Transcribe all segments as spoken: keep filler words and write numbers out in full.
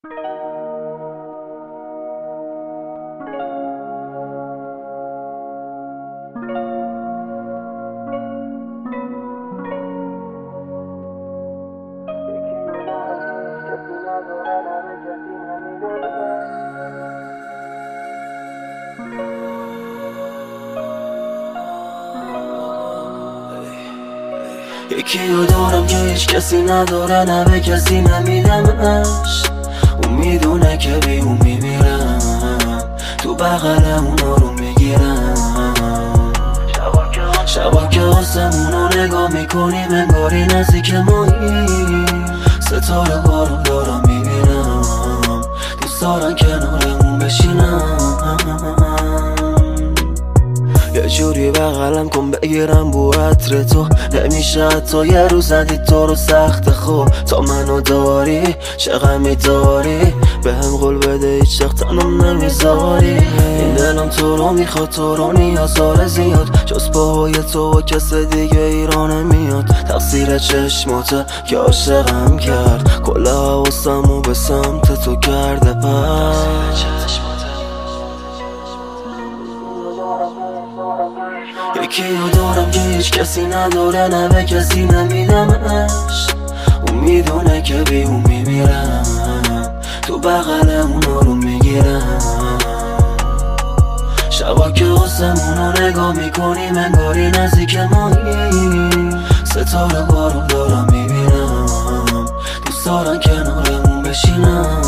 یکی رو دارم که هیچ کسی نداره، نه به کسی نمیدمش. اون میدونه که بی اون میمیرم، تو بغل اونا رو میگیرم. شبا که آسمون رو نگاه میکنیم انگاری نزدیک مایی، ستاره بارون دارم میبینم، دوست دارن کنارمون بشینم. یه جوری بغلم کن بگیرم بو عطر تو، نمیشه حتی یه روز ندید تو رو سخت خوب. تا منو داری چه غمی داری، به هم قول بده هیچ وقت تنم نمیذاری. این دلم تو رو میخواد، تو رو نیاز داره زیاد، جز پاهای تو و کس دیگه ایران نمیاد. تقصیر چشماته که عاشقم کرد، کل حواسمو به سمت تو کرده پس. یکی رو دارم که هیچ کسی نداره، نه به کسی نمیدمش. اون میدونه که بی اون میمیرم، تو بغل اونا رو میگیرم. شبا که آسمون رو نگاه میکنیم انگاری نزدیک مایی، ستاره بارون دارم میبینم، دوست دارن کنارمون بشینم.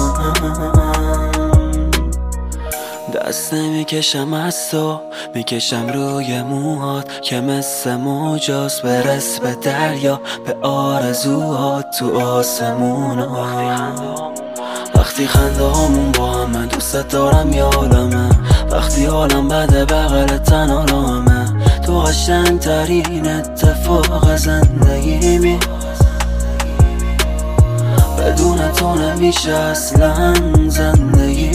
دست میکشم از تو، میکشم روی موهات که مثل موجاست، برس به دریا به آرزوهات تو آسمونات. وقتی خنده هامون با هم، من دوست دارم یادمه، وقتی حالم بده بغل تنها رامه. تو قشنگ ترین اتفاق زندگیمی، بدون تو نمیشه اصلا زندگی.